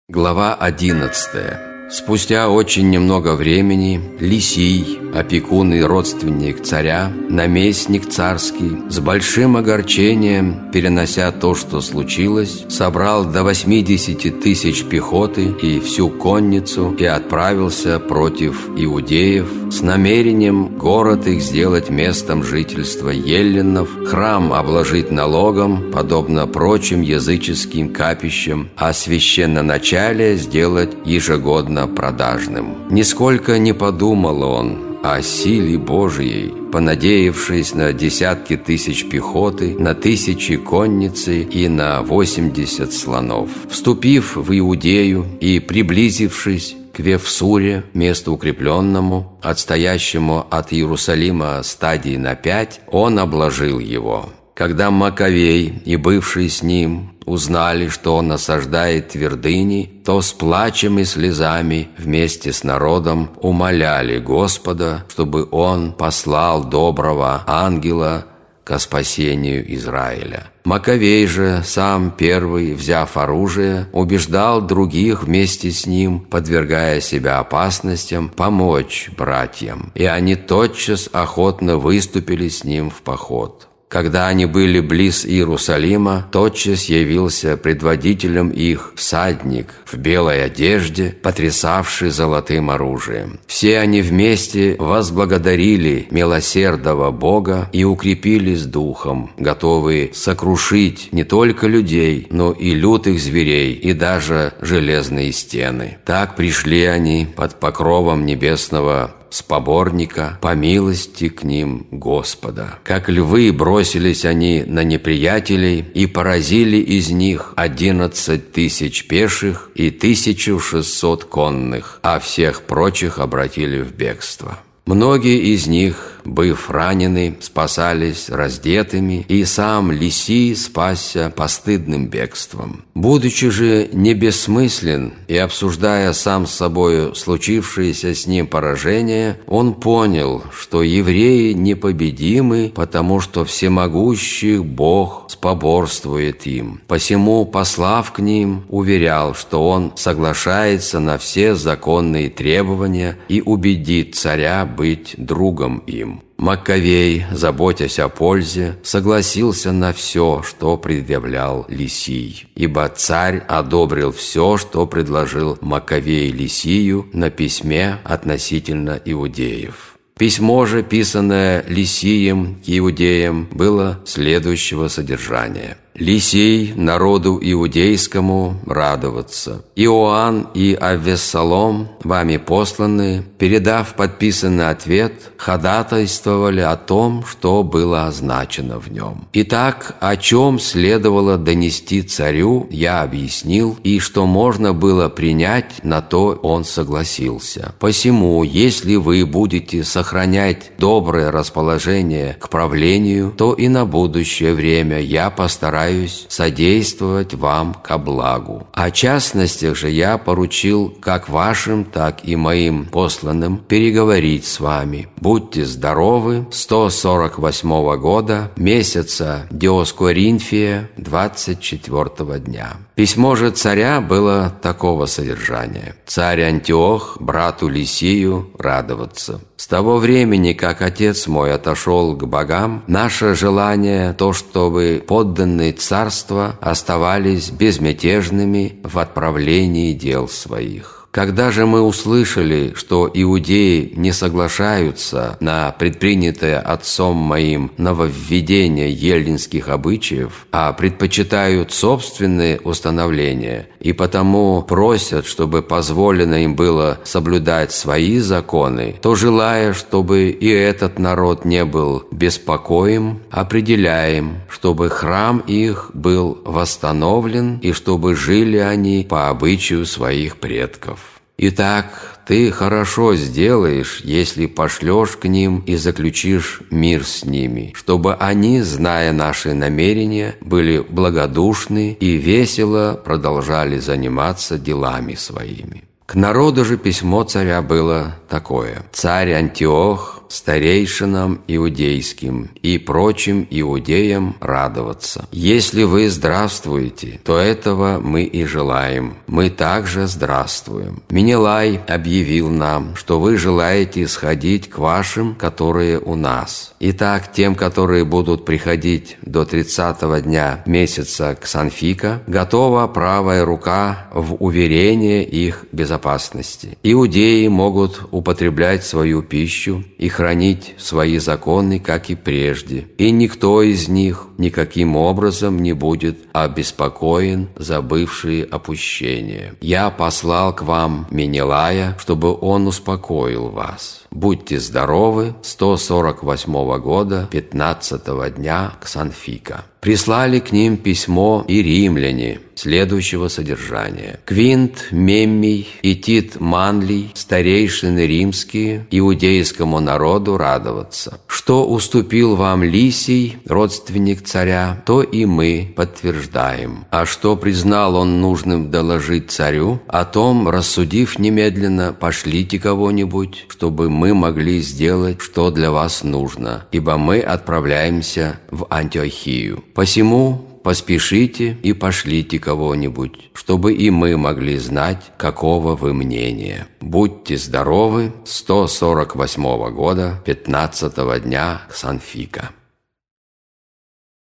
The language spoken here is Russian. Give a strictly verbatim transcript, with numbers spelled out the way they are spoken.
Глава одиннадцатая. Спустя очень немного времени Лисий, опекун и родственник царя, наместник царский, с большим огорчением, перенося то, что случилось, собрал до восьмидесяти тысяч пехоты и всю конницу и отправился против иудеев с намерением город их сделать местом жительства еллинов, храм обложить налогом, подобно прочим языческим капищам, а священноначалие сделать ежегодно продажным. Нисколько не подумал он о силе Божией, понадеявшись на десятки тысяч пехоты, на тысячи конницы и на восемьдесят слонов. Вступив в Иудею и приблизившись к Вифсуре, месту укрепленному, отстоящему от Иерусалима стадий на пять, он обложил его. Когда Маковей и бывший с ним узнали, что он осаждает твердыни, то с плачем и слезами вместе с народом умоляли Господа, чтобы Он послал доброго ангела ко спасению Израиля. Маковей же, сам первый, взяв оружие, убеждал других вместе с ним, подвергая себя опасностям, помочь братьям, и они тотчас охотно выступили с ним в поход. Когда они были близ Иерусалима, тотчас явился предводителем их всадник в белой одежде, потрясавший золотым оружием. Все они вместе возблагодарили милосердного Бога и укрепились духом, готовые сокрушить не только людей, но и лютых зверей, и даже железные стены. Так пришли они под покровом небесного споборника по милости к ним Господа. Как львы бросились они на неприятелей и поразили из них одиннадцать тысяч пеших и тысячу шестьсот конных, а всех прочих обратили в бегство. Многие из них, быв ранены, спасались раздетыми, и сам Лисий спасся постыдным бегством. Будучи же не бессмыслен и обсуждая сам с собою случившееся с ним поражение, он понял, что евреи непобедимы, потому что всемогущий Бог споборствует им. Посему, послав к ним, уверял, что он соглашается на все законные требования и убедит царя быть другом им. Маковей, заботясь о пользе, согласился на все, что предъявлял Лисий, ибо царь одобрил все, что предложил Маковей Лисию на письме относительно иудеев. Письмо же, писанное Лисием к иудеям, было следующего содержания. Лисий народу иудейскому радоваться. Иоанн и Авессалом, вами посланные, передав подписанный ответ, ходатайствовали о том, что было означено в нем. Итак, о чем следовало донести царю, я объяснил, и что можно было принять, на то он согласился. Посему, если вы будете сохранять доброе расположение к правлению, то и на будущее время я постараюсь содействовать вам ко благу. О частностях же я поручил как вашим, так и моим посланным переговорить с вами. Будьте здоровы. сто сорок восьмого года, месяца Диоскоринфия, двадцать четвёртого дня. Письмо же царя было такого содержания. Царь Антиох брату Лисию радоваться. С того времени, как отец мой отошел к богам, наше желание то, чтобы подданные царства оставались безмятежными в отправлении дел своих. Когда же мы услышали, что иудеи не соглашаются на предпринятое отцом моим нововведение еллинских обычаев, а предпочитают собственные установления, и потому просят, чтобы позволено им было соблюдать свои законы, то, желая, чтобы и этот народ не был беспокоим, определяем, чтобы храм их был восстановлен и чтобы жили они по обычаю своих предков. Итак, ты хорошо сделаешь, если пошлешь к ним и заключишь мир с ними, чтобы они, зная наши намерения, были благодушны и весело продолжали заниматься делами своими. К народу же письмо царя было такое. Царь Антиох старейшинам иудейским и прочим иудеям радоваться. Если вы здравствуете, то этого мы и желаем. Мы также здравствуем. Менелай объявил нам, что вы желаете сходить к вашим, которые у нас. Итак, тем, которые будут приходить до тридцатого дня месяца Ксанфика, готова правая рука в уверение их безопасности. Иудеи могут употреблять свою пищу и хранить свои законы, как и прежде, и никто из них никаким образом не будет обеспокоен за бывшие опущения. Я послал к вам Менелая, чтобы он успокоил вас. Будьте здоровы, сто сорок восьмого года, пятнадцатого дня Ксанфика. Прислали к ним письмо и римляне следующего содержания. Квинт Меммий и Тит Манлий, старейшины римские, иудейскому народу радоваться. Что уступил вам Лисий, родственник царя, то и мы подтверждаем. А что признал он нужным доложить царю, о том, рассудив немедленно, пошлите кого-нибудь, чтобы мы могли сделать, что для вас нужно, ибо мы отправляемся в Антиохию. Посему поспешите и пошлите кого-нибудь, чтобы и мы могли знать, какого вы мнения. Будьте здоровы, сто сорок восьмого года, пятнадцатого дня Ксанфика.